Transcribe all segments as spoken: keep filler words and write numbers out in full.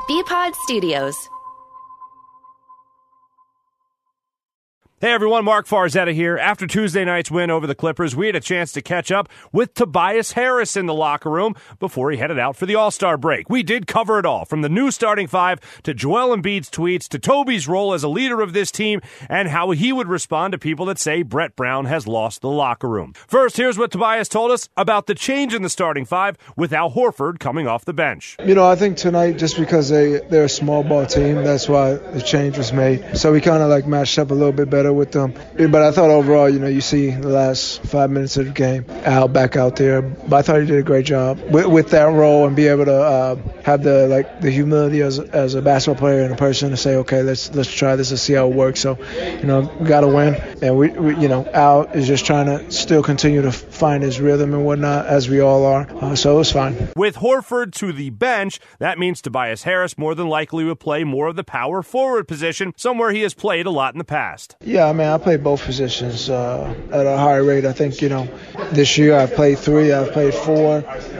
B-Pod Studios. Hey everyone, Mark Farzetta here. After Tuesday night's win over the Clippers, we had a chance to catch up with Tobias Harris in the locker room before he headed out for the All-Star break. We did cover it all, from the new starting five to Joel Embiid's tweets to Toby's role as a leader of this team and how he would respond to people that say Brett Brown has lost the locker room. First, here's what Tobias told us about the change in the starting five with Al Horford coming off the bench. You know, I think tonight, just because they, they're a small ball team, that's why the change was made. So we kind of like matched up a little bit better with them. But I thought overall, you know, you see the last five minutes of the game, Al back out there. But I thought he did a great job with, with that role and be able to uh, have the like the humility as as a basketball player and a person to say, okay, let's let's try this and see how it works. So, you know, we got to win, and we, we, you know, Al is just trying to still continue to find his rhythm and whatnot, as we all are. Uh, so it was fine. With Horford to the bench, that means Tobias Harris more than likely will play more of the power forward position, somewhere he has played a lot in the past. Yeah, I mean, I played both positions uh, at a high rate. I think, you know, this year I've played three, I've played four.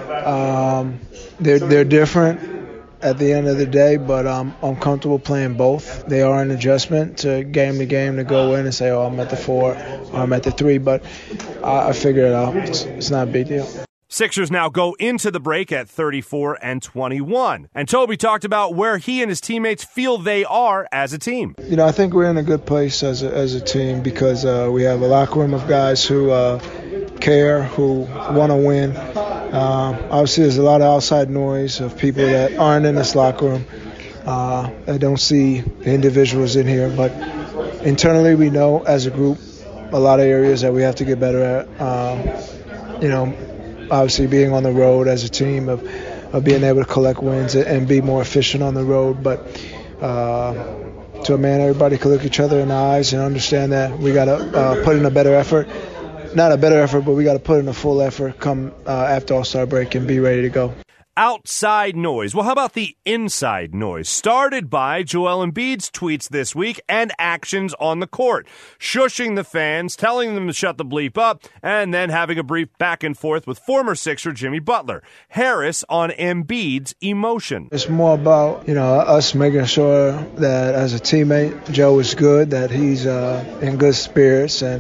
Um, they're they're different at the end of the day, but um, I'm comfortable playing both. They are an adjustment to game to game to go in and say, oh, I'm at the four or I'm at the three, but I, I figure it out. It's, it's not a big deal. Sixers now go into the break at thirty-four and twenty-one. And Toby talked about where he and his teammates feel they are as a team. You know, I think we're in a good place as a, as a team because uh, we have a locker room of guys who uh, care, who want to win. Uh, obviously, there's a lot of outside noise of people that aren't in this locker room. Uh, that don't see the individuals in here. But internally, we know as a group a lot of areas that we have to get better at. Um, you know, obviously being on the road as a team, of, of being able to collect wins and be more efficient on the road. But uh, to a man, everybody can look each other in the eyes and understand that we got to uh, put in a better effort. Not a better effort, but we got to put in a full effort come uh, after All-Star break and be ready to go. Outside noise. Well, how about the inside noise? Started by Joel Embiid's tweets this week and actions on the court. Shushing the fans, telling them to shut the bleep up, and then having a brief back and forth with former Sixer Jimmy Butler. Harris on Embiid's emotion. It's more about, you know, us making sure that as a teammate, Joe is good, that he's uh, in good spirits. And,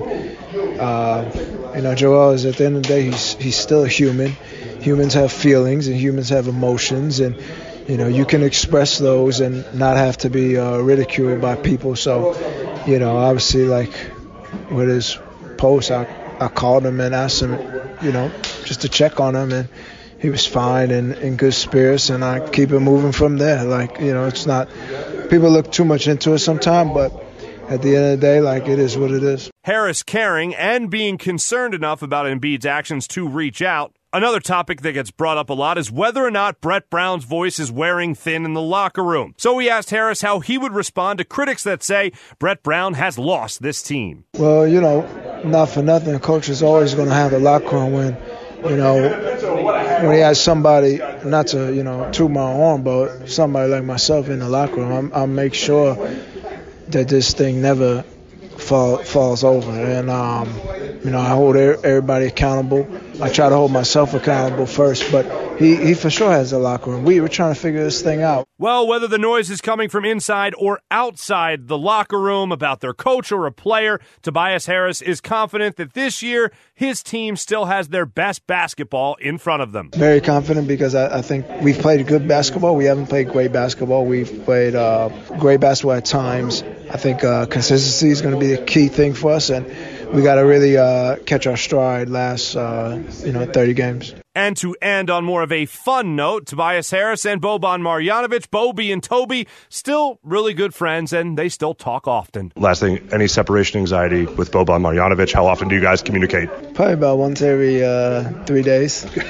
uh, you know, Joel is, at the end of the day, he's, he's still a human. Humans have feelings and humans have emotions, and you know you can express those and not have to be uh, ridiculed by people. So, you know, obviously, like with his post, I I called him and asked him, you know, just to check on him, and he was fine and in good spirits, and I keep it moving from there. Like, you know, it's not, people look too much into it sometimes, but at the end of the day, like, it is what it is. Harris caring and being concerned enough about Embiid's actions to reach out. Another topic that gets brought up a lot is whether or not Brett Brown's voice is wearing thin in the locker room. So we asked Harris how he would respond to critics that say Brett Brown has lost this team. Well, you know, not for nothing, a coach is always going to have a locker room when, you know, when he has somebody, not to, you know, toot my horn, but somebody like myself in the locker room, I'll make sure that this thing never fall, falls over. And, um, you know, I hold everybody accountable. I try to hold myself accountable first, but he, he for sure has a locker room. We were trying to figure this thing out. Well, whether the noise is coming from inside or outside the locker room about their coach or a player, Tobias Harris is confident that this year his team still has their best basketball in front of them. Very confident because I, I think we've played good basketball. We haven't played great basketball. We've played uh, great basketball at times. I think uh, consistency is going to be the key thing for us, and we got to really uh, catch our stride last, uh, you know, thirty games. And to end on more of a fun note, Tobias Harris and Boban Marjanovic, Bobby and Toby, still really good friends, and they still talk often. Last thing, any separation anxiety with Boban Marjanovic? How often do you guys communicate? Probably about once every uh, three days.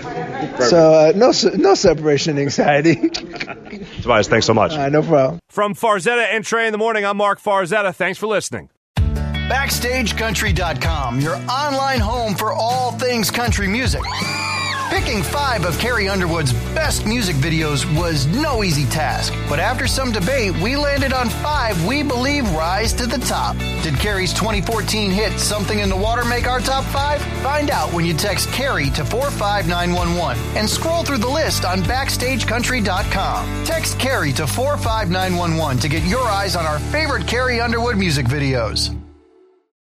So uh, no no separation anxiety. Tobias, thanks so much. Uh, no problem. From Farzetta and Trey in the Morning, I'm Mark Farzetta. Thanks for listening. Backstage Country dot com, your online home for all things country music. Picking five of Carrie Underwood's best music videos was no easy task, but after some debate, we landed on five we believe rise to the top. Did Carrie's twenty fourteen hit Something in the Water make our top five? Find out when you text Carrie to four five nine one one and scroll through the list on backstage country dot com. Text Carrie to four five nine one one to get your eyes on our favorite Carrie Underwood music videos.